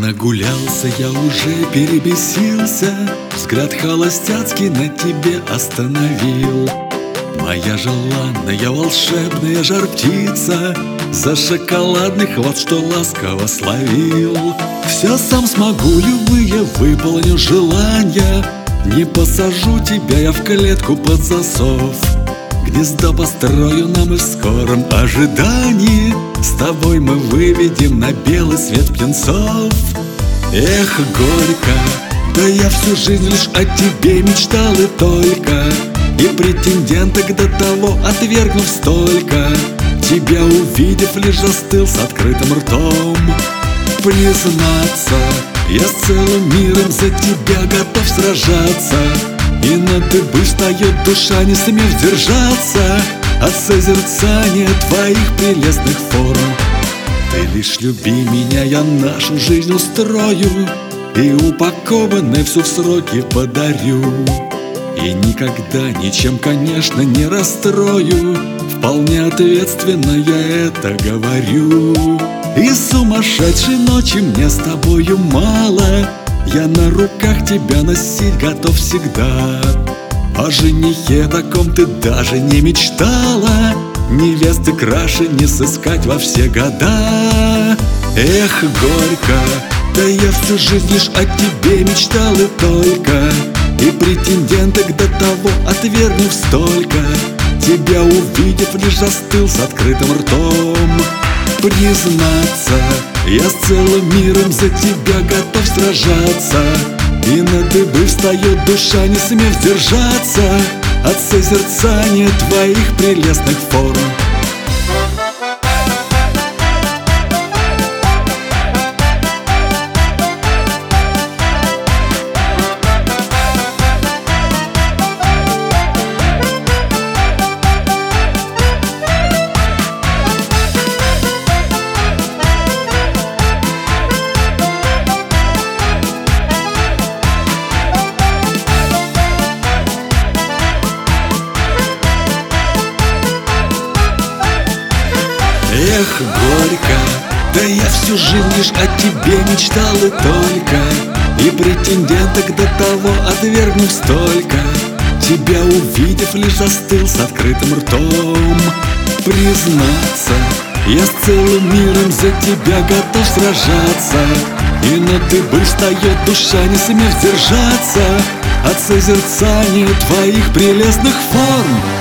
Нагулялся я уже, перебесился, взгляд холостяцкий на тебе остановил. Моя желанная, волшебная жар-птица за шоколадный хвост, что ласково словил. Все сам смогу, любые выполню желания. Не посажу тебя я в клетку под засов. Гнездо построю нам и в скором ожидании с тобой мы выведем на белый свет птенцов. Эх, горько, да я всю жизнь лишь о тебе мечтал и только. И претенденток до того отвергнув столько, тебя увидев, лишь застыл с открытым ртом. Признаться, я с целым миром за тебя готов сражаться, и на дыбы встает душа, не сумев держаться от созерцания твоих прелестных форм. Ты лишь люби меня, я нашу жизнь устрою, и упакованной всю в сроки подарю. И никогда ничем, конечно, не расстрою, вполне ответственно я это говорю. И сумасшедшей ночи мне с тобою мало, я на руках тебя носить готов всегда. О женихе таком ты даже не мечтала, невесты краше не сыскать во все года. Эх, горько, да я всю жизнь лишь о тебе мечтал и только. И претенденток до того отвергнув столько, тебя увидев, лишь застыл с открытым ртом. Признаться, я с целым миром за тебя готов сражаться, и на дыбы встает душа, не сумев держаться от созерцания твоих прелестных форм. Эх, горько, да я всю жизнь лишь о тебе мечтал и только. И претенденток до того отвергнув столько, тебя увидев, лишь застыл с открытым ртом. Признаться, я с целым миром за тебя готов сражаться, и на дыбы встает душа, не сумев держаться от созерцания твоих прелестных форм.